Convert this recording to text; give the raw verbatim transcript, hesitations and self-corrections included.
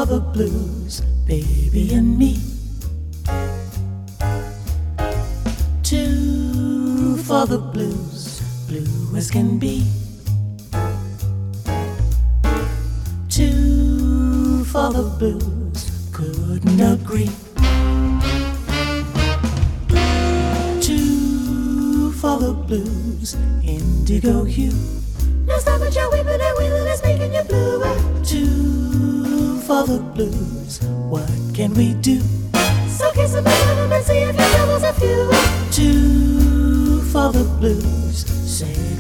the blues, baby and me. Two for the blues, blue as can be. Two for the blues, couldn't agree. Two for the blues, indigo hue. Now stop what you're weeping and wailing that's making you blue. Two for the blues, what can we do? So kiss a man and see if your troubles are few. Two for the blues, say